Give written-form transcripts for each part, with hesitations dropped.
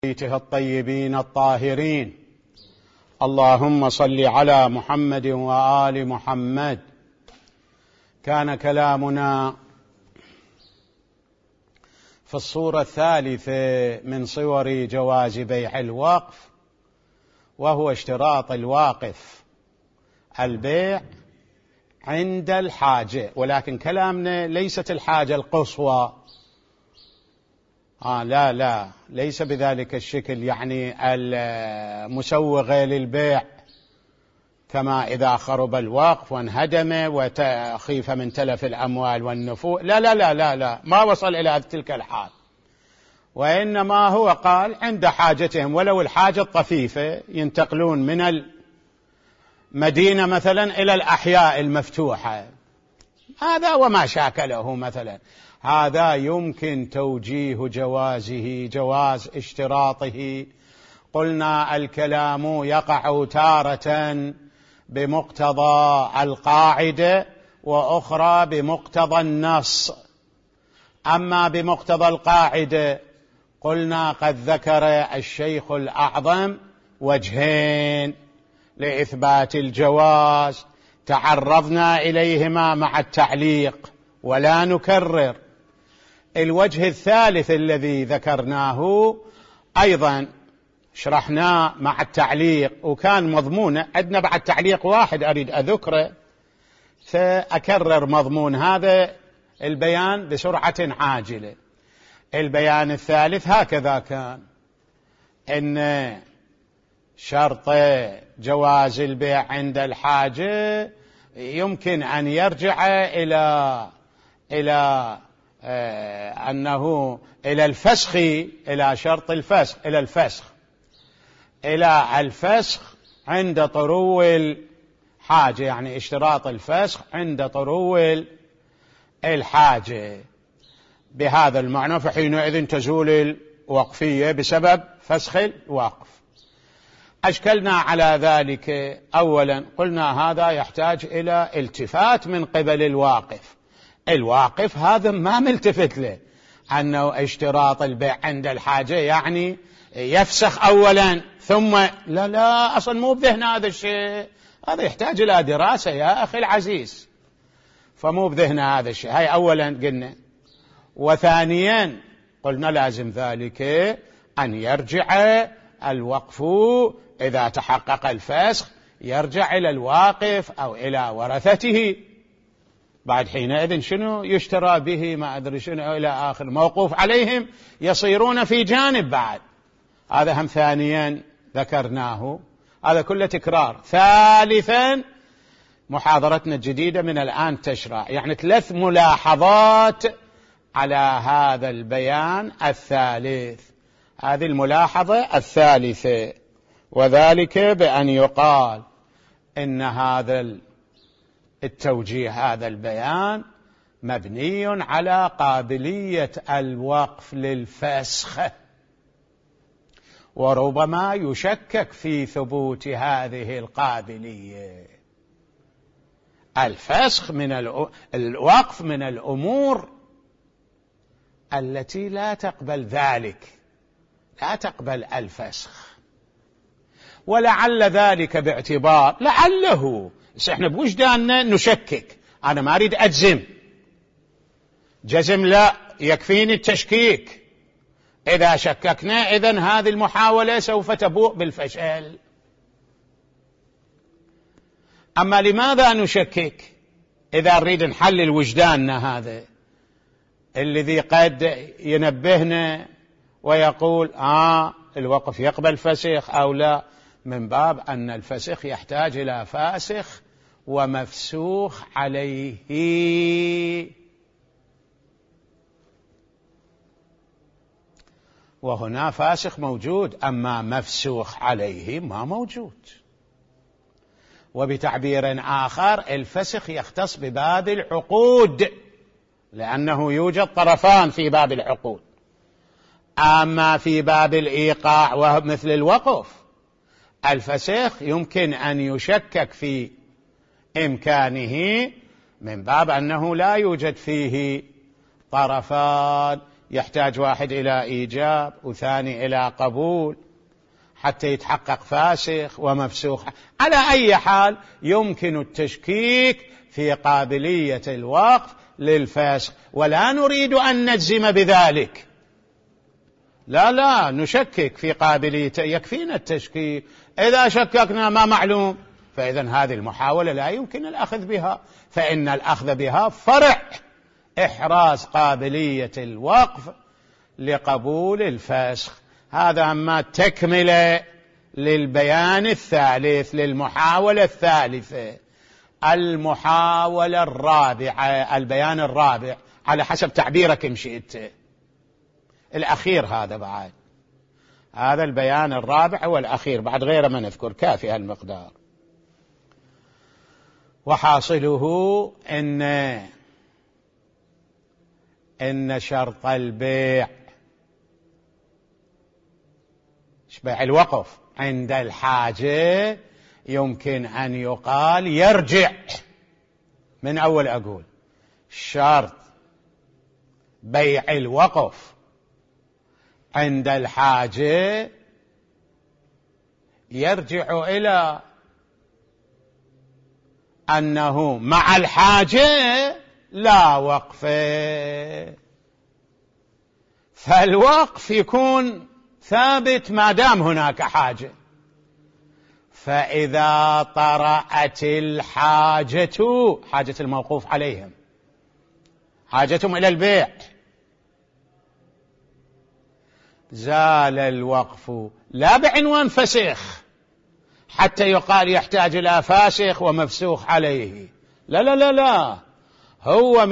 بيته الطيبين الطاهرين. اللهم صل على محمد وآل محمد. كان كلامنا في الصورة الثالثة من صور جواز بيع الوقف، وهو اشتراط الواقف البيع عند الحاجة، ولكن كلامنا ليست الحاجة القصوى. لا ليس بذلك الشكل، يعني المسوغة للبيع كما إذا خرب الوقف وانهدم وخيف من تلف الأموال والنفوذ. لا ما وصل إلى تلك الحال، وإنما هو قال عند حاجتهم، ولو الحاجة الطفيفة ينتقلون من المدينة مثلا إلى الأحياء المفتوحة، هذا وما شاكله مثلا، هذا يمكن توجيه جوازه، جواز اشتراطه. قلنا الكلام يقع تارة بمقتضى القاعدة وأخرى بمقتضى النص. أما بمقتضى القاعدة قلنا قد ذكر الشيخ الأعظم وجهين لإثبات الجواز تعرضنا إليهما مع التعليق ولا نكرر. الوجه الثالث الذي ذكرناه أيضا شرحناه مع التعليق، وكان مضمونه عندنا بعد تعليق واحد أريد أذكره فأكرر مضمون هذا البيان بسرعة عاجلة. البيان الثالث هكذا كان، إن شرط جواز البيع عند الحاجة يمكن أن يرجع إلى أنه إلى الفسخ، إلى شرط الفسخ، إلى الفسخ عند طرو الحاجة، يعني اشتراط الفسخ عند طرو الحاجة بهذا المعنى، فحينئذ تزول الوقفية بسبب فسخ الوقف. أشكلنا على ذلك. أولا قلنا هذا يحتاج إلى التفات من قبل الواقف هذا ما ملتفت له، أنه اشتراط البيع عند الحاجة يعني يفسخ أولا ثم لا أصلا مو بذهن هذا الشيء، هذا يحتاج إلى دراسة يا أخي العزيز، فمو بذهن هذا الشيء. هاي أولا قلنا. وثانيا قلنا لازم ذلك أن يرجع الوقف إذا تحقق الفسخ، يرجع إلى الواقف أو إلى ورثته، بعد حينئذ شنو يشترى به ما أدري شنو إلى آخر، موقوف عليهم يصيرون في جانب بعد. هذا هم ثانيا ذكرناه، هذا كله تكرار. ثالثا محاضرتنا الجديدة من الآن تشرع، يعني 3 ملاحظات على هذا البيان الثالث. هذه الملاحظة الثالثة، وذلك بأن يقال إن هذا التوجيه، هذا البيان مبني على قابلية الوقف للفسخ، وربما يشكك في ثبوت هذه القابلية. الفسخ الوقف من الأمور التي لا تقبل ذلك، لا تقبل الفسخ، ولعل ذلك باعتبار لعله احنا بوجداننا نشكك. أنا ما أريد أجزم، جزم لا، يكفيني التشكيك. إذا شككنا إذن هذه المحاولة سوف تبوء بالفشل. أما لماذا نشكك؟ إذا نريد نحلل وجداننا هذا الذي قد ينبهنا ويقول الوقف يقبل فسخ أو لا، من باب أن الفسخ يحتاج إلى فاسخ ومفسوخ عليه، وهنا فاسخ موجود، أما مفسوخ عليه ما موجود. وبتعبير آخر الفسخ يختص بباب العقود، لأنه يوجد طرفان في باب العقود. أما في باب الإيقاع ومثل الوقف، الفسخ يمكن أن يشكك في إمكانه من باب أنه لا يوجد فيه طرفان يحتاج واحد إلى إيجاب وثاني إلى قبول حتى يتحقق فاسخ ومفسوخ. على أي حال يمكن التشكيك في قابلية الوقف للفسخ، ولا نريد أن نجزم بذلك، لا نشكك في قابليته، يكفينا التشكيك. إذا شككنا ما معلوم فإذا هذه المحاولة لا يمكن الأخذ بها، فإن الأخذ بها فرع إحراز قابلية الوقف لقبول الفسخ. هذا ما تكمل للبيان الثالث، للمحاولة الثالثة، المحاولة الرابعة، البيان الرابع على حسب تعبيرك إن شئت، الأخير هذا بعد، هذا البيان الرابع والأخير بعد غير ما نذكر، كافي هالمقدار. وحاصله إن شرط البيع، بيع الوقف عند الحاجة يمكن أن يقال يرجع من أول، أقول شرط بيع الوقف عند الحاجة يرجع إلى أنه مع الحاجة لا وقف، فالوقف يكون ثابت ما دام هناك حاجة. فإذا طرأت الحاجة، حاجة الموقوف عليهم، حاجتهم إلى البيع، زال الوقف، لا بعنوان فسخ حتى يقال يحتاج إلى فاسخ ومفسوخ عليه، لا، هو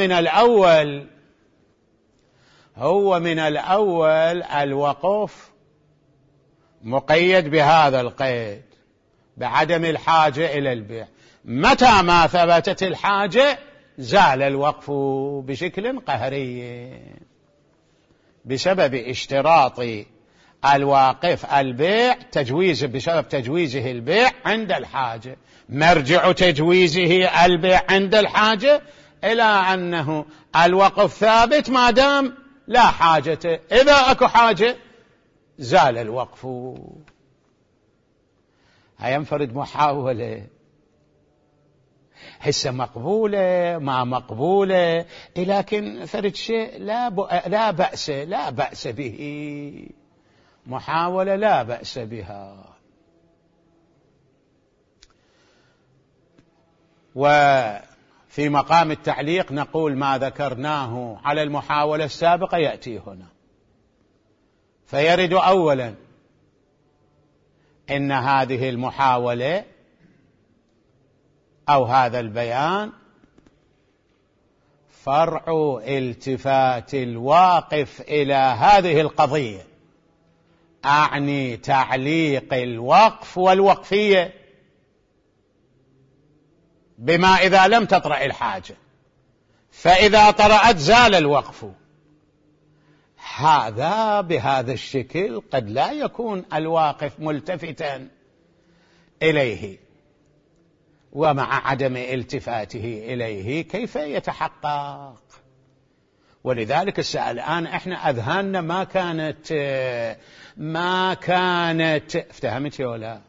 من الأول الوقف مقيد بهذا القيد، بعدم الحاجة إلى البيع. متى ما ثبتت الحاجة زال الوقف بشكل قهري بسبب اشتراط الواقف البيع، بسبب تجويزه البيع عند الحاجة. مرجع تجويزه البيع عند الحاجة إلى أنه الوقف ثابت ما دام لا حاجة، إذا أكو حاجة زال الوقف. هينفرد محاولة حسة مقبولة ما مقبولة، لكن فرد شيء لا بأس به، محاولة لا بأس بها. وفي مقام التعليق نقول ما ذكرناه على المحاولة السابقة يأتي هنا، فيرد أولا إن هذه المحاولة أو هذا البيان فرع التفات الواقف إلى هذه القضية، أعني تعليق الوقف والوقفية بما إذا لم تطرأ الحاجة، فإذا طرأت زال الوقف. هذا بهذا الشكل قد لا يكون الواقف ملتفتا إليه، ومع عدم التفاته إليه كيف يتحقق؟ ولذلك الآن احنا أذهاننا ما كانت افتهمت ولا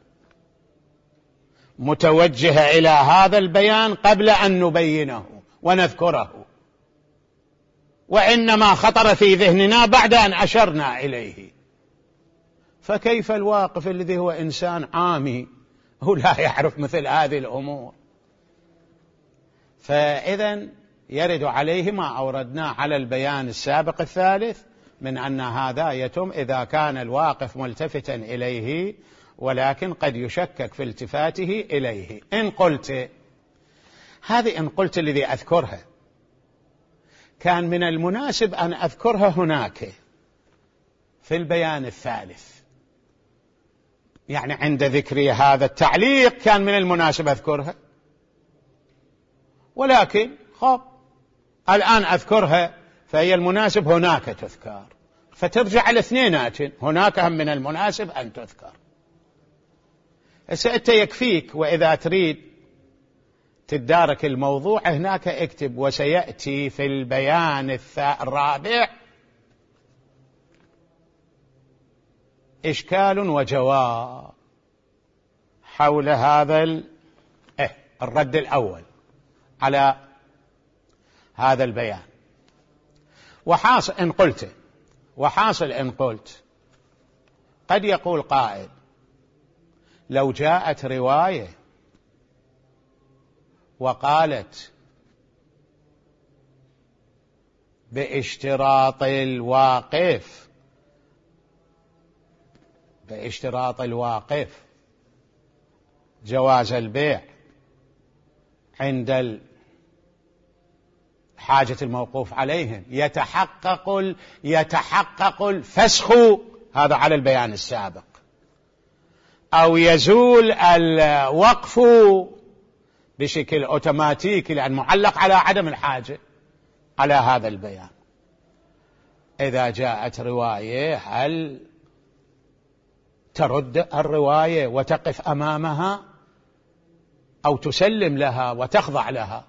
متوجهة إلى هذا البيان قبل أن نبينه ونذكره، وإنما خطر في ذهننا بعد أن أشرنا إليه. فكيف الواقف الذي هو إنسان عامي هو لا يعرف مثل هذه الأمور؟ فإذا يرد عليه ما أوردنا على البيان السابق الثالث من أن هذا يتم إذا كان الواقف ملتفتا إليه، ولكن قد يشكك في التفاته إليه. إن قلت الذي أذكرها كان من المناسب أن أذكرها هناك في البيان الثالث، يعني عند ذكري هذا التعليق كان من المناسب أذكرها، ولكن الآن أذكرها فهي المناسب هناك تذكر، فترجع الاثنينات، هناك هم من المناسب أن تذكر. أنت يكفيك، وإذا تريد تدارك الموضوع هناك اكتب وسيأتي في البيان الرابع إشكال وجواب حول هذا الرد الأول على هذا البيان. وحاصل إن قلت قد يقول قائل لو جاءت رواية وقالت باشتراط الواقف جواز البيع عند حاجة الموقوف عليهم، يتحقق الفسخ، هذا على البيان السابق، أو يزول الوقف بشكل أوتوماتيكي لأن معلق على عدم الحاجة على هذا البيان. إذا جاءت رواية هل ترد الرواية وتقف أمامها أو تسلم لها وتخضع لها؟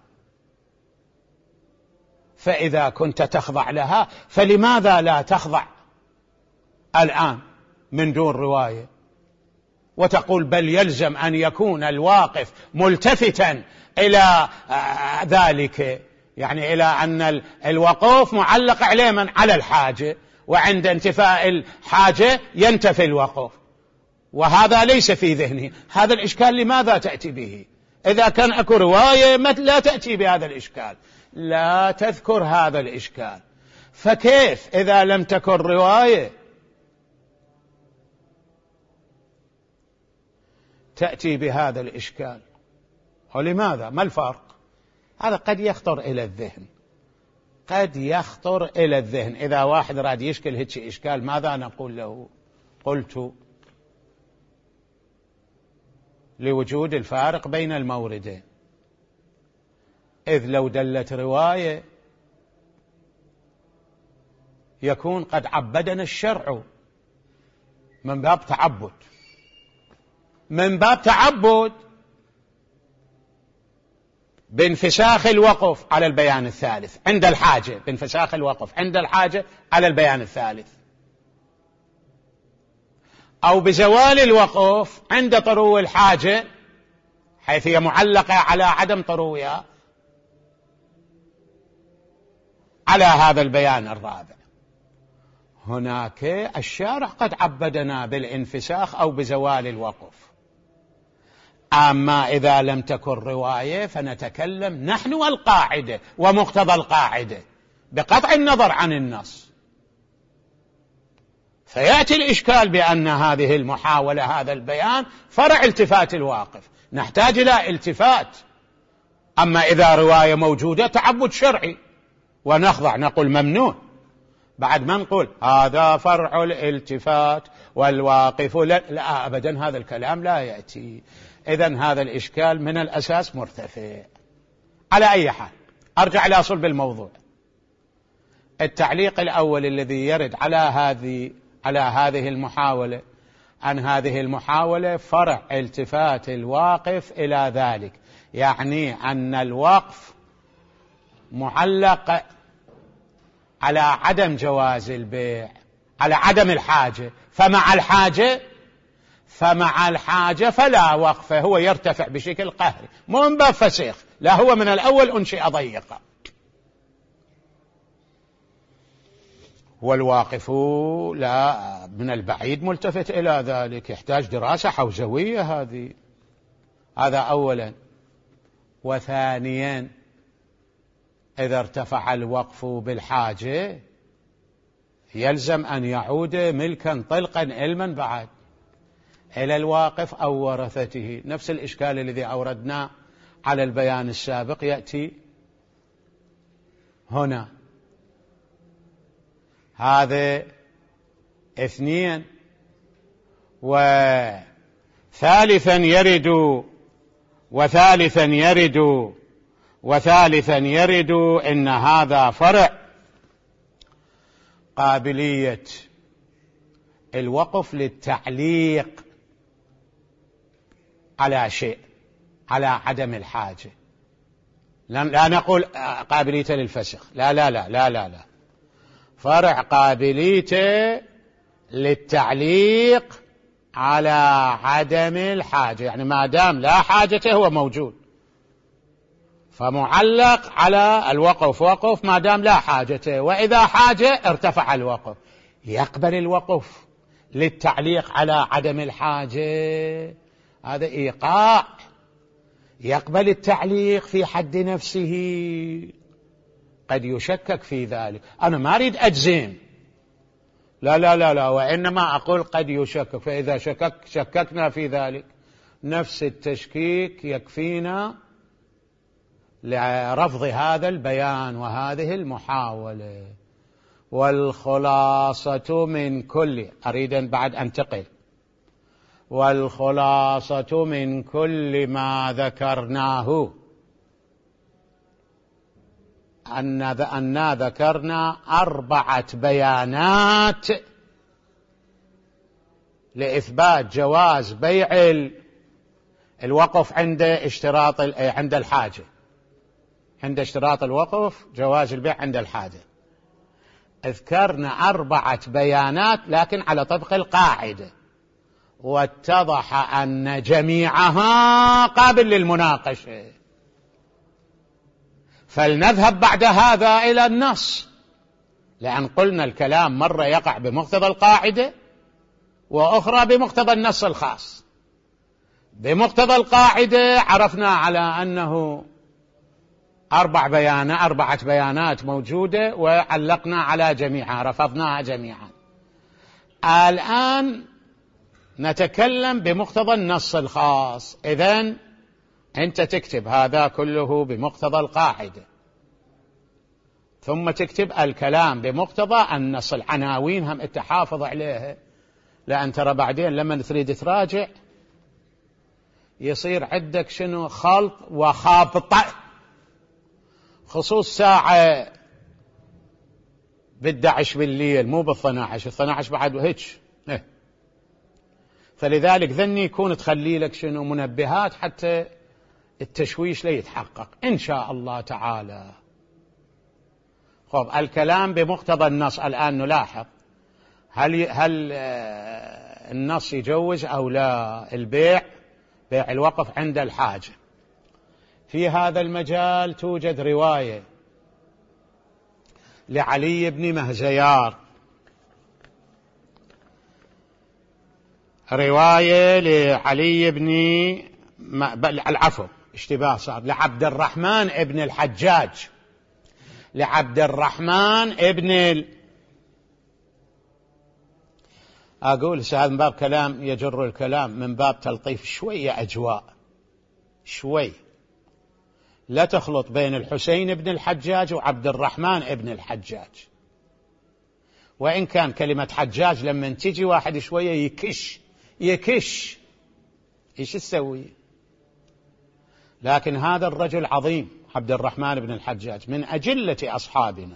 فإذا كنت تخضع لها فلماذا لا تخضع الآن من دون رواية وتقول بل يلزم أن يكون الواقف ملتفتا إلى ذلك، يعني إلى أن الوقوف معلق عليه من على الحاجة، وعند انتفاء الحاجة ينتفي الوقوف، وهذا ليس في ذهنه. هذا الإشكال لماذا تأتي به؟ إذا كان أكو رواية لا تأتي بهذا الإشكال، لا تذكر هذا الإشكال. فكيف إذا لم تكن رواية تأتي بهذا الإشكال؟ ولماذا؟ ما الفرق؟ هذا قد يخطر إلى الذهن. إذا واحد راد يشكل هيك إشكال ماذا نقول له؟ قلت لوجود الفارق بين الموردين، إذ لو دلت رواية يكون قد عبدنا الشرع من باب تعبد بانفساخ الوقف على البيان الثالث عند الحاجة، بانفساخ الوقف عند الحاجة على البيان الثالث، أو بزوال الوقف عند طرو الحاجة حيث هي معلقة على عدم طروها على هذا البيان الرابع. هناك الشارع قد عبدنا بالانفساخ أو بزوال الوقف. أما إذا لم تكن رواية فنتكلم نحن والقاعدة ومقتضى القاعدة بقطع النظر عن النص. فيأتي الإشكال بأن هذه المحاولة، هذا البيان فرع التفات الواقف، نحتاج إلى التفات. أما إذا رواية موجودة تعبد شرعي ونخضع، نقول ممنوع، بعد ما نقول هذا فرع الالتفات والواقف لا أبدا، هذا الكلام لا يأتي. إذن هذا الإشكال من الأساس مرتفع. على أي حال أرجع إلى صلب الموضوع. التعليق الأول الذي يرد على هذه المحاولة، أن هذه المحاولة فرع التفات الواقف إلى ذلك، يعني أن الوقف معلق على عدم جواز البيع، على عدم الحاجة، فمع الحاجة فلا وقف، هو يرتفع بشكل قهري، مو من باب فسيخ، لا هو من الأول أنشئ ضيقا. والواقف لا من البعيد ملتفت إلى ذلك، يحتاج دراسة حوزوية هذا أولا. وثانيا إذا ارتفع الوقف بالحاجة يلزم أن يعود ملكا طلقا علما بعد إلى الواقف أو ورثته. نفس الإشكال الذي أوردناه على البيان السابق يأتي هنا. هذا اثنين. وثالثا يرد إن هذا فرع قابلية الوقف للتعليق على شيء، على عدم الحاجة. لا نقول قابلية للفسخ، لا لا لا لا لا لا، فرع قابلية للتعليق على عدم الحاجة، يعني ما دام لا حاجة هو موجود، فمعلق على الوقف وقف ما دام لا حاجة، وإذا حاجة ارتفع الوقف. يقبل الوقف للتعليق على عدم الحاجة، هذا إيقاع. يقبل التعليق في حد نفسه، قد يشكك في ذلك. أنا ما أريد أجزم، لا لا لا لا، وإنما أقول قد يشكك، فإذا شككنا في ذلك نفس التشكيك يكفينا لرفض هذا البيان وهذه المحاولة. والخلاصة من كل، أريد أن بعد أنتقل، والخلاصة من كل ما ذكرناه أن ذكرنا 4 بيانات لإثبات جواز بيع الوقف عند الحاجة، عند اشتراط الوقف جواز البيع عند الحاجة. ذكرنا 4 بيانات لكن على طبق القاعدة، واتضح أن جميعها قابل للمناقشة. فلنذهب بعد هذا إلى النص، لأن قلنا الكلام مرة يقع بمقتضى القاعدة وأخرى بمقتضى النص الخاص. بمقتضى القاعدة عرفنا على أنه 4 بيانات موجودة وعلقنا على جميعها، رفضناها جميعا. الآن نتكلم بمقتضى النص الخاص. إذن أنت تكتب هذا كله بمقتضى القاعدة، ثم تكتب الكلام بمقتضى النص. العناوين هم التحافظ عليها، لأن ترى بعدين لما تريد تراجع يصير عندك شنو خلط وخابطة، خصوص ساعة ب11 بالليل مو ب12، 12 بعد وهيك. فلذلك ذني يكون تخلي لك شنو منبهات حتى التشويش لا يتحقق إن شاء الله تعالى. خب الكلام بمقتضى النص. الآن نلاحظ هل النص يجوز أو لا بيع الوقف عند الحاجة. في هذا المجال توجد رواية لعلي بن مهزيار، رواية لعلي بن العفو اشتباه صار لعبد الرحمن ابن الحجاج، لعبد الرحمن ابن أقول هذا من باب كلام يجر الكلام، من باب تلطيف شوية أجواء، شوي لا تخلط بين الحسين بن الحجاج وعبد الرحمن ابن الحجاج. وإن كان كلمة حجاج لما تجي واحد شوية يكش إيش تسوي، لكن هذا الرجل عظيم عبد الرحمن بن الحجاج من أجلة أصحابنا.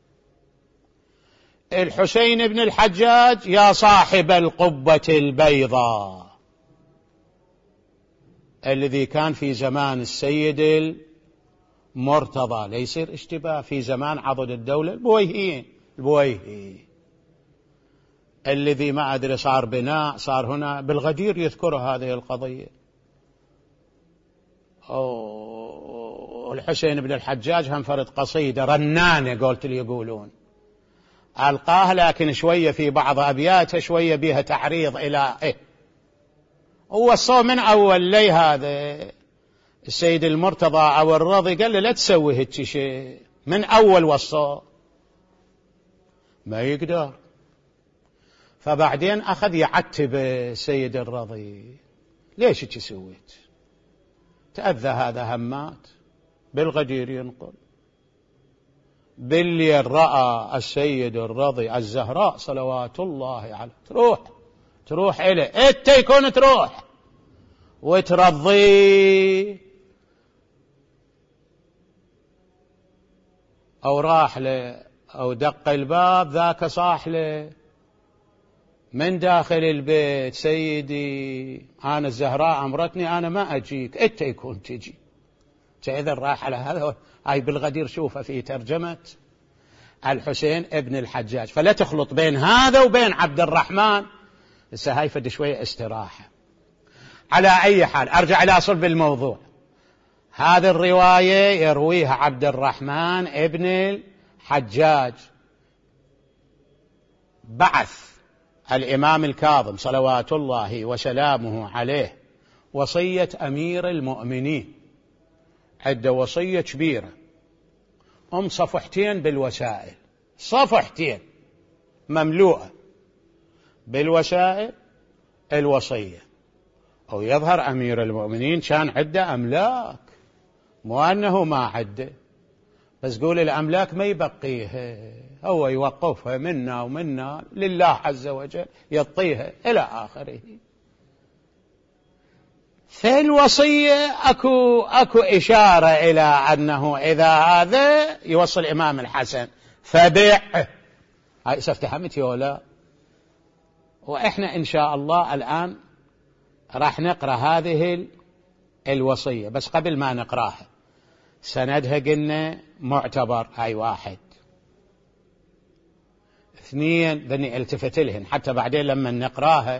الحسين بن الحجاج يا صاحب القبة البيضاء الذي كان في زمان السيد المرتضى، ليصير اشتباه، في زمان عضد الدولة البويهي الذي ما أدري صار بناء صار هنا بالغدير يذكر هذه القضية. الحسين بن الحجاج هم فرد قصيدة رنانة قلت لي يقولون ألقاها، لكن شوية في بعض أبياتها شوية بها تعريض إلى وصوا من أول لي هذا السيد المرتضى أو الرضي قال له لا تسوي هيك شيء، من أول وصوا ما يقدر. فبعدين أخذ يعتب السيد الرضي ليش هيك سويت، تأذى هذا همات بالغدير ينقل. بالليل رأى السيد الرضي الزهراء صلوات الله عليه تروح إليه إنت يكون تروح وترضي، أو راح له أو دق الباب ذاك صاح له من داخل البيت سيدي أنا الزهراء أمرتني أنا ما أجيك إنت يكون تجي. إذا راح على هذا هاي بالغدير شوفه في ترجمة الحسين ابن الحجاج، فلا تخلط بين هذا وبين عبد الرحمن. هسه هاي فد شوية استراحة. على أي حال أرجع إلى صلب الموضوع. هذه الرواية يرويها عبد الرحمن ابن الحجاج. بعث الإمام الكاظم صلوات الله وسلامه عليه وصية أمير المؤمنين، عنده وصية كبيرة، صفحتين بالوسائل، صفحتين مملوءة بالوسائل الوصية. أو يظهر أمير المؤمنين كان عنده أملاك، مو أنه ما عنده، بس قول الأملاك ما يبقيها، هو يوقفها منا ومنا لله عز وجل، يعطيها إلى آخره. في الوصية أكو إشارة إلى أنه إذا هذا يوصل الإمام الحسن فبيعه. هاي استفهمتي ولا؟ وإحنا إن شاء الله الآن راح نقرأ هذه الوصية، بس قبل ما نقراها سندها قلنا معتبر، هاي واحد. اثنين، ذني التفت لهن حتى بعدين لما نقراها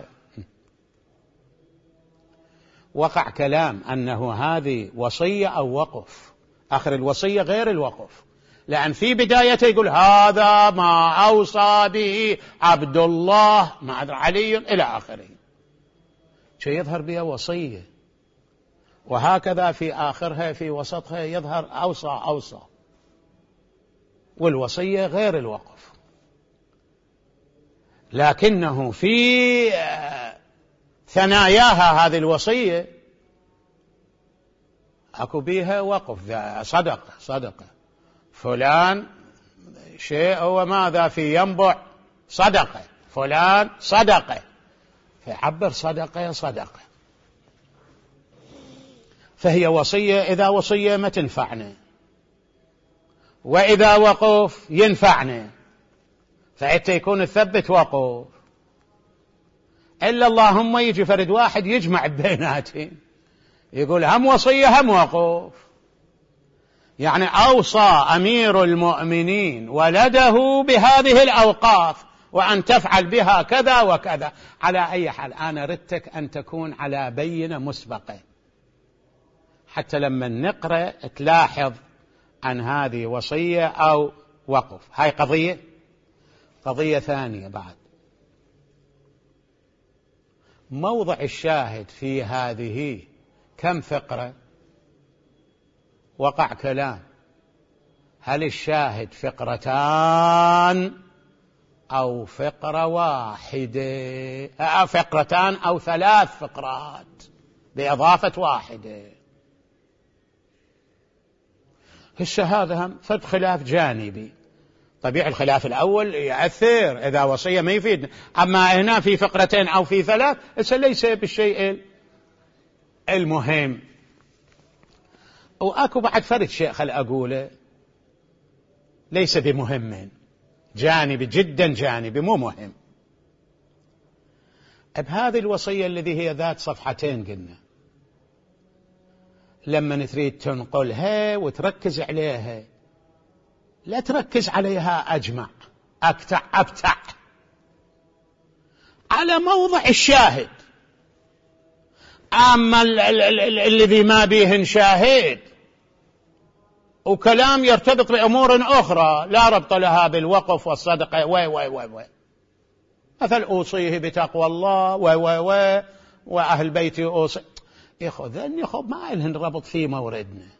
وقع كلام أنه هذه وصية أو وقف. آخر الوصية غير الوقف، لأن في بدايته يقول هذا ما أوصى به عبد الله مع علي إلى آخره، شيء يظهر بها وصية. وهكذا في آخرها في وسطها يظهر أوصى، والوصية غير الوقف. لكنه في ثناياها هذه الوصية أكو بيها وقف، صدقة فلان شيء وماذا في ينبع صدقة، فلان صدقة، فيعبر صدقة. فهي وصية، إذا وصية ما تنفعنا، وإذا وقف ينفعنا، فحتى يكون الثبت وقف. إلا اللهم يجي فرد واحد يجمع بيناتهم يقول هم وصية هم وقف، يعني أوصى أمير المؤمنين ولده بهذه الأوقاف وأن تفعل بها كذا وكذا. على أي حال أنا ردتك أن تكون على بينة مسبقة حتى لما نقرأ تلاحظ أن هذه وصية أو وقف. هاي قضية ثانية بعد. موضع الشاهد في هذه كم فقرة؟ وقع كلام، هل الشاهد فقرتان أو فقرة واحدة، فقرتان أو 3 فقرات بإضافة واحدة؟ هذا هم فد خلاف جانبي. طبيعي الخلاف الأول يأثر، إذا وصية ما يفيد، أما هنا في فقرتين أو في 3 ليس بالشيء المهم. وأكو بعد فرد شيء خل أقوله ليس بمهم، جانبي جدا جانبي مو مهم. بهذه الوصية الذي هي ذات صفحتين قلنا، لما تريد تنقلها وتركز عليها لا تركز عليها أجمع أبتع على موضع الشاهد. أما الذي ما به شاهد وكلام يرتبط بأمور أخرى لا ربط لها بالوقف والصدقة مثل أوصيه بتقوى الله وأهل بيتي أوصي، يأخذ ما لهن ربط في موردنا.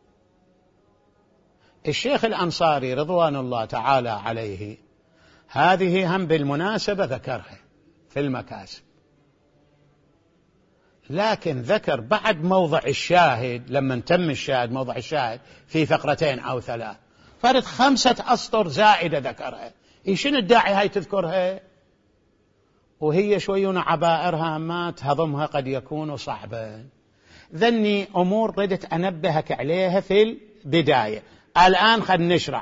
الشيخ الأنصاري رضوان الله تعالى عليه هذه هم بالمناسبة ذكرها في المكاسب، لكن ذكر بعد موضع الشاهد لما تم الشاهد، موضع الشاهد في فقرتين أو 3 فرد 5 أسطر زائدة ذكرها. شنو الداعي هاي تذكرها وهي شويون عبائرها ما تهضمها قد يكون صعبا؟ ذني أمور ردت أنبهك عليها في البداية. الآن خل نشرع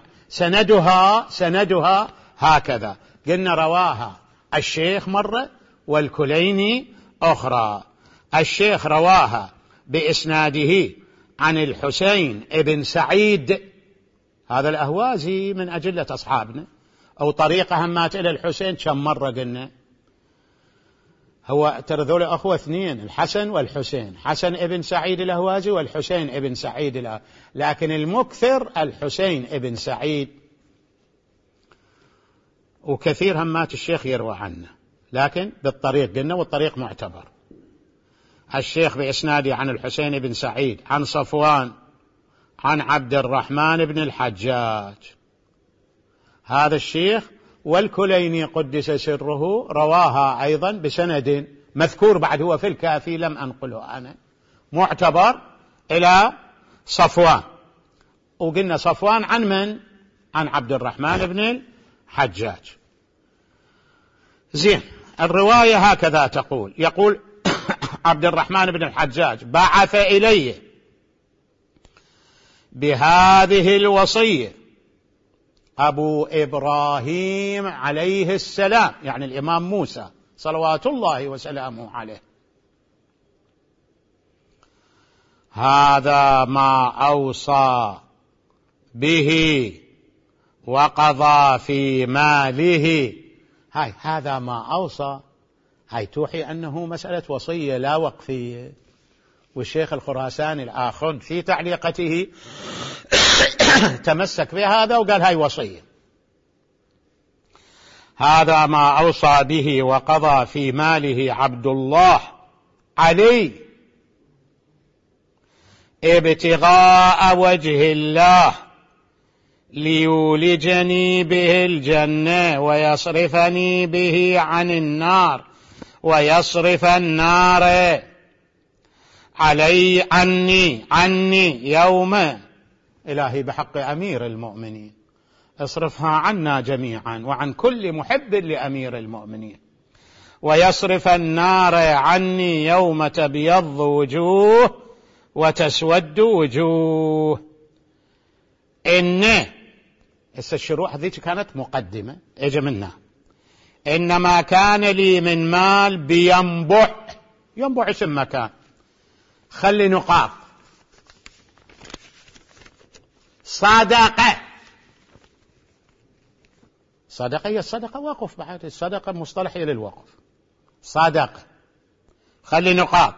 سندها هكذا. قلنا رواها الشيخ مرة والكليني أخرى. الشيخ رواها بإسناده عن الحسين ابن سعيد هذا الأهوازي من أجلة أصحابنا، أو طريقة همات إلى الحسين كم مرة قلنا. هو ترى ذول أخوة اثنين، الحسن والحسين، حسن ابن سعيد الأهوازي والحسين ابن سعيد الأهوازي، لكن المكثر الحسين ابن سعيد، وكثير همات الشيخ يروى عنه، لكن بالطريق قلنا، والطريق معتبر. الشيخ بإسناده عن الحسين بن سعيد عن صفوان عن عبد الرحمن بن الحجاج، هذا الشيخ. والكليني قدس سره رواها أيضا بسند مذكور بعد هو في الكافي، لم أنقله أنا، معتبر إلى صفوان. وقلنا صفوان عن من؟ عن عبد الرحمن بن الحجاج. زين، الرواية هكذا تقول، يقول عبد الرحمن بن الحجاج: بعث إلي بهذه الوصية أبو إبراهيم عليه السلام، يعني الإمام موسى صلوات الله وسلامه عليه. هذا ما أوصى به وقضى في ماله. هذا ما أوصى، هاي توحي أنه مسألة وصية لا وقفية. والشيخ الخراساني الآخر في تعليقته تمسك بهذا وقال هاي وصية. هذا ما أوصى به وقضى في ماله عبد الله علي ابتغاء وجه الله ليولجني به الجنة ويصرفني به عن النار ويصرف النار علي عني يوم. إلهي بحق أمير المؤمنين اصرفها عنا جميعا وعن كل محب لأمير المؤمنين. ويصرف النار عني يوم تبيض وجوه وتسود وجوه. الشروح ذيك كانت مقدمة اجى منها. إنما كان لي من مال بينبع اسم مكان، خلي نقاط. صدقة هي الصدقة وقف، بعد الصدقة مصطلح للوقف. صدقة خلي نقاط.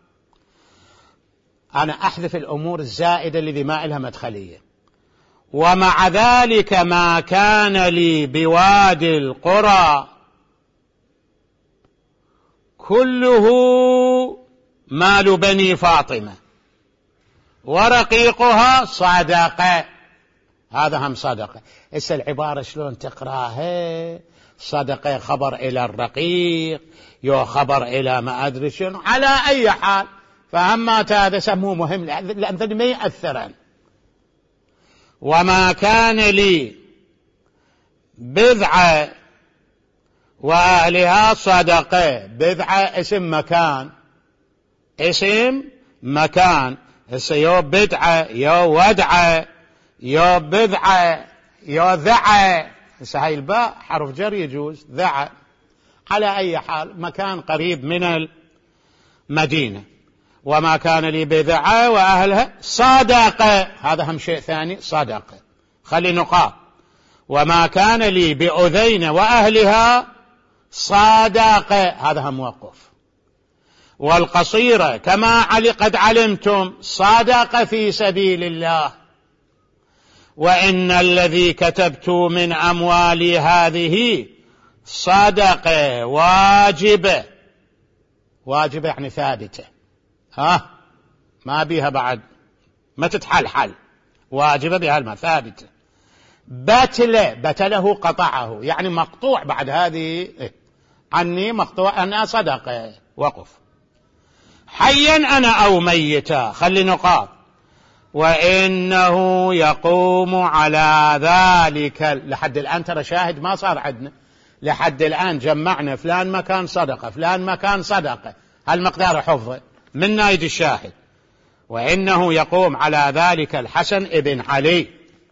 أنا أحذف الأمور الزائدة الذي ما إلها مدخلية. ومع ذلك ما كان لي بوادي القرى كله مال بني فاطمة ورقيقها صدقة. هذا هم صدقة. العبارة شلون تقراها؟ صدقة خبر إلى الرقيق، يو خبر إلى ما أدري شنو، على أي حال فهمات هذا سموه مهم لأن ما يأثرن. وما كان لي بضعة وأهلها صدقة. بضعة اسم مكان. يو بدعة يو ودعة يو بضعة يو ذعة. هاي الباء حرف جر يجوز، ذعة. على أي حال مكان قريب من المدينة. وما كان لي بضعة وأهلها صدقة. هذا هم شيء ثاني، صدقة خلي نقاط. وما كان لي بأذين وأهلها صدقة. هذا هم موقف. والقصيرة كما قد علمتم صدقة في سبيل الله. وإن الذي كتبت من أموالي هذه صدقة واجبة يعني ثابتة، ما بيها بعد ما تتحلحل، واجبة بها الماء ثابتة. بتله قطعه، يعني مقطوع بعد هذه عني مقطوع، أنا صدقة وقف. حيا أنا أو ميتا خلي نقاط. وإنه يقوم على ذلك. لحد الآن ترى شاهد ما صار عندنا، لحد الآن جمعنا فلان مكان صدقة فلان مكان صدقة، هالمقدار حفظه من نايد الشاهد. وإنه يقوم على ذلك الحسن ابن علي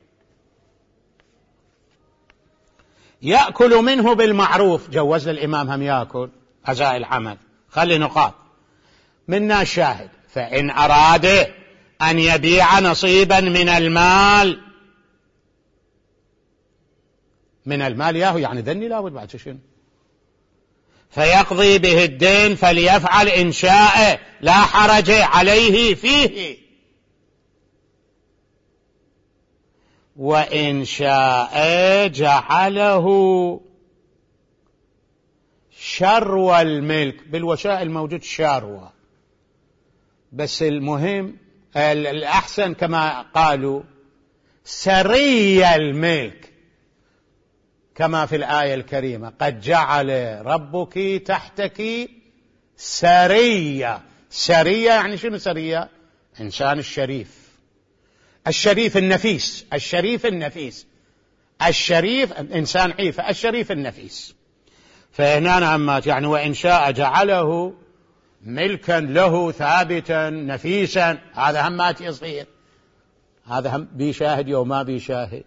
يأكل منه بالمعروف. جوز الإمام هم يأكل أجزاء العمل، خلي نقاط منا الشاهد. فإن أراد أن يبيع نصيبا من المال من المال ياهو، يعني ذني لابد بعد شنو. فيقضي به الدين فليفعل إن شاء لا حرج عليه فيه، وإن شاء جعله شروى الملك. بالوشاء الموجود شروى، بس المهم الأحسن كما قالوا سري الملك، كما في الآية الكريمة قد جعل ربك تحتك سرية. سرية يعني شنو سرية؟ إنسان الشريف، الشريف النفيس، الشريف النفيس، الشريف إنسان عيفة، الشريف النفيس. فهنا نعمات يعني وإن شاء جعله ملكا له ثابتا نفيسا. هذا همات يصير، هذا هم بيشاهد يوم ما بيشاهد.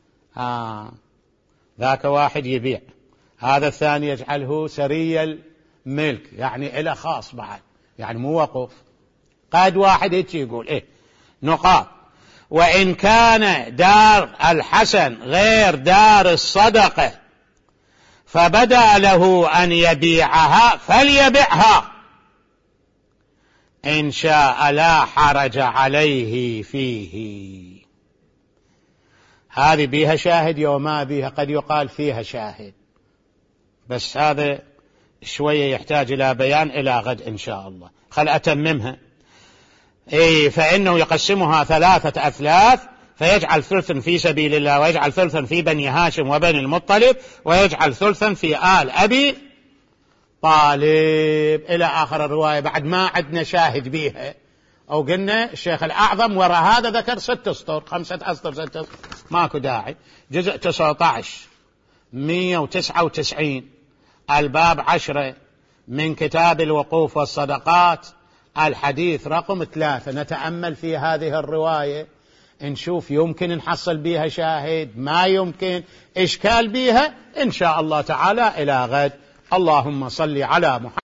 ذاك واحد يبيع، هذا الثاني يجعله سري الملك، يعني إلى خاص بعد، يعني مو وقف. قد واحد يقول نقاط. وإن كان دار الحسن غير دار الصدقة فبدأ له أن يبيعها فليبيعها إن شاء لا حرج عليه فيه. هذه بيها شاهد يوما بيها، قد يقال فيها شاهد، بس هذا شوية يحتاج إلى بيان إلى غد إن شاء الله. خل أتممها. فإنه يقسمها 3 أثلاث، فيجعل ثلثا في سبيل الله، ويجعل ثلثا في بني هاشم وبني المطلب، ويجعل ثلثا في آل أبي طالب إلى آخر الرواية. بعد ما عندنا شاهد بيها، أو قلنا الشيخ الأعظم وراء هذا ذكر 6 أسطر، 5 أسطر 6 أسطر، ماكو داعي. جزء 19 199 الباب 10 من كتاب الوقوف والصدقات، الحديث رقم 3. نتأمل في هذه الرواية نشوف يمكن نحصل بها شاهد، ما يمكن، إشكال بها إن شاء الله تعالى إلى غد. اللهم صل على محمد.